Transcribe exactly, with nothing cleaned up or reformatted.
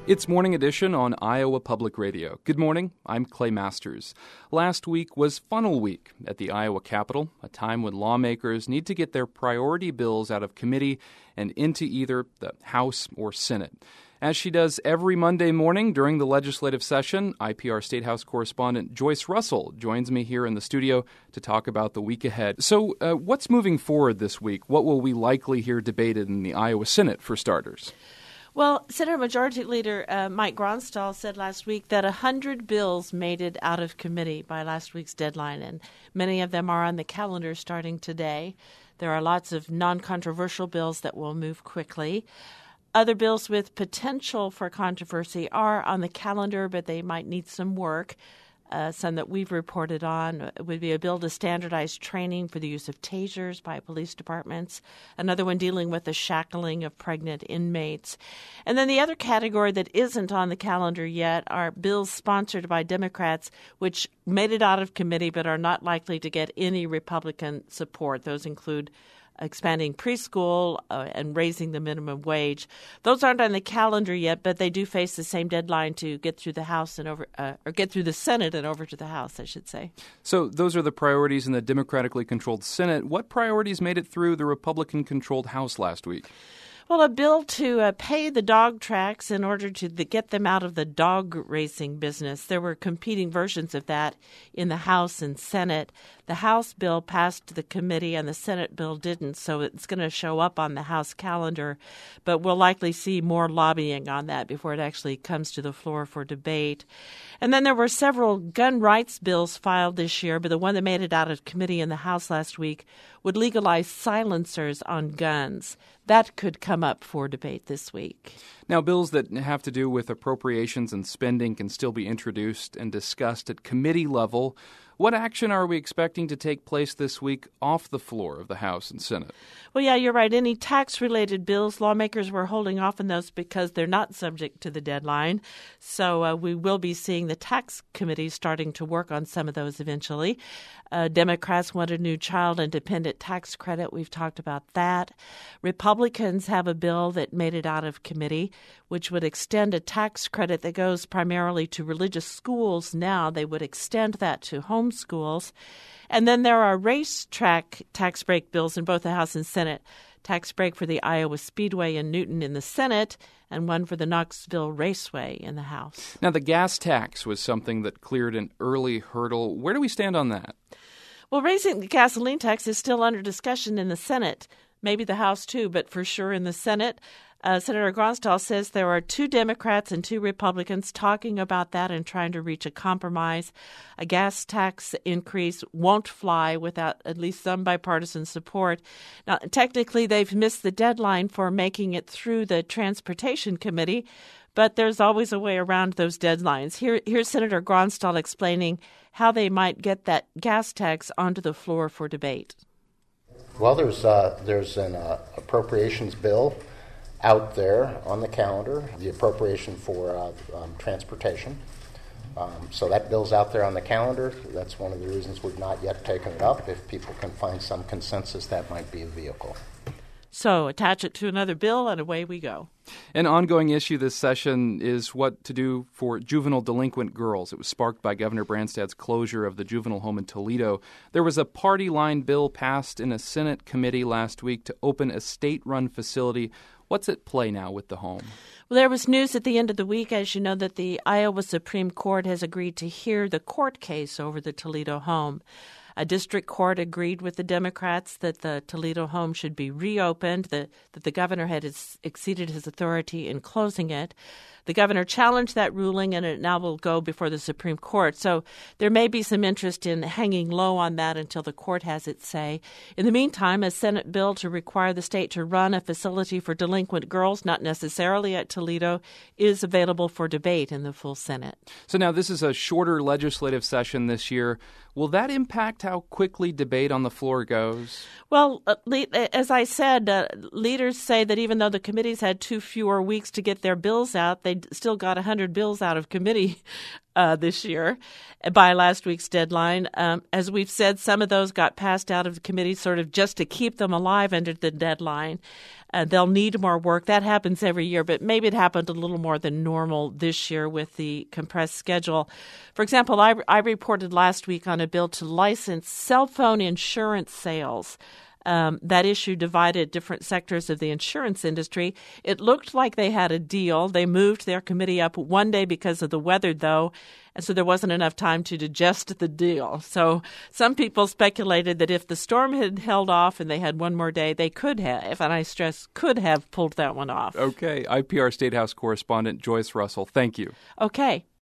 It's Morning Edition on Iowa Public Radio. Good morning, I'm Clay Masters. Last week was Funnel Week at the Iowa Capitol, a time when lawmakers need to get their priority bills out of committee and into either the House or Senate. As she does every Monday morning during the legislative session, I P R State House correspondent Joyce Russell joins me here in the studio to talk about the week ahead. So uh, what's moving forward this week? What will we likely hear debated in the Iowa Senate, for starters? Well, Senator Majority Leader uh, Mike Gronstal said last week that one hundred bills made it out of committee by last week's deadline, and many of them are on the calendar starting today. There are lots of non-controversial bills that will move quickly. Other bills with potential for controversy are on the calendar, but they might need some work. Uh, some that we've reported on would be a bill to standardize training for the use of tasers by police departments, another one dealing with the shackling of pregnant inmates. And then the other category that isn't on the calendar yet are bills sponsored by Democrats, which made it out of committee but are not likely to get any Republican support. Those include expanding preschool uh, and raising the minimum wage. Those aren't on the calendar yet, but they do face the same deadline to get through the House and over, uh, or get through the Senate and over to the House, I should say. So those are the priorities in the Democratically controlled Senate. What priorities made it through the Republican-controlled House last week? Well, a bill to uh, pay the dog tracks in order to the, get them out of the dog racing business. There were competing versions of that in the House and Senate. The House bill passed the committee and the Senate bill didn't, so it's going to show up on the House calendar. But we'll likely see more lobbying on that before it actually comes to the floor for debate. And then there were several gun rights bills filed this year, but the one that made it out of committee in the House last week would legalize silencers on guns. That could come up for debate this week. Now, bills that have to do with appropriations and spending can still be introduced and discussed at committee level. What action are we expecting to take place this week off the floor of the House and Senate? Well, yeah, you're right. Any tax-related bills, lawmakers were holding off on those because they're not subject to the deadline. So uh, we will be seeing the tax committee starting to work on some of those eventually. Uh, Democrats want a new child and dependent tax credit. We've talked about that. Republicans have a bill that made it out of committee, which would extend a tax credit that goes primarily to religious schools now. They would extend that to home schools. And then there are racetrack tax break bills in both the House and Senate. Tax break for the Iowa Speedway in Newton in the Senate, and one for the Knoxville Raceway in the House. Now, the gas tax was something that cleared an early hurdle. Where do we stand on that? Well, raising the gasoline tax is still under discussion in the Senate, maybe the House too, but for sure in the Senate. Uh, Senator Gronstal says there are two Democrats and two Republicans talking about that and trying to reach a compromise. A gas tax increase won't fly without at least some bipartisan support. Now, technically, they've missed the deadline for making it through the Transportation Committee, but there's always a way around those deadlines. Here, here's Senator Gronstal explaining how they might get that gas tax onto the floor for debate. Well, there's uh, there's an uh, appropriations bill out there on the calendar, the appropriation for uh, um, transportation. Um, so that bill's out there on the calendar. That's one of the reasons we've not yet taken it up. If people can find some consensus, that might be a vehicle. So attach it to another bill and away we go. An ongoing issue this session is what to do for juvenile delinquent girls. It was sparked by Governor Branstad's closure of the juvenile home in Toledo. There was a party line bill passed in a Senate committee last week to open a state-run facility. What's at play now with the home? Well, there was news at the end of the week, as you know, that the Iowa Supreme Court has agreed to hear the court case over the Toledo home. A district court agreed with the Democrats that the Toledo home should be reopened, that, that the governor had ex- exceeded his authority in closing it. The governor challenged that ruling, and it now will go before the Supreme Court. So there may be some interest in hanging low on that until the court has its say. In the meantime, a Senate bill to require the state to run a facility for delinquent girls, not necessarily at Toledo, is available for debate in the full Senate. So now this is a shorter legislative session this year. Will that impact how quickly debate on the floor goes? Well, uh, as I said, uh, leaders say that even though the committees had two fewer weeks to get their bills out, they still got one hundred bills out of committee uh, this year by last week's deadline. Um, as we've said, some of those got passed out of the committee sort of just to keep them alive under the deadline. Uh, they'll need more work. That happens every year, but maybe it happened a little more than normal this year with the compressed schedule. For example, I, I reported last week on a bill to license cell phone insurance sales. Um, that issue divided different sectors of the insurance industry. It looked like they had a deal. They moved their committee up one day because of the weather, though, and so there wasn't enough time to digest the deal. So some people speculated that if the storm had held off and they had one more day, they could have, and I stress could have, pulled that one off. Okay. I P R State House correspondent Joyce Russell, thank you. Okay.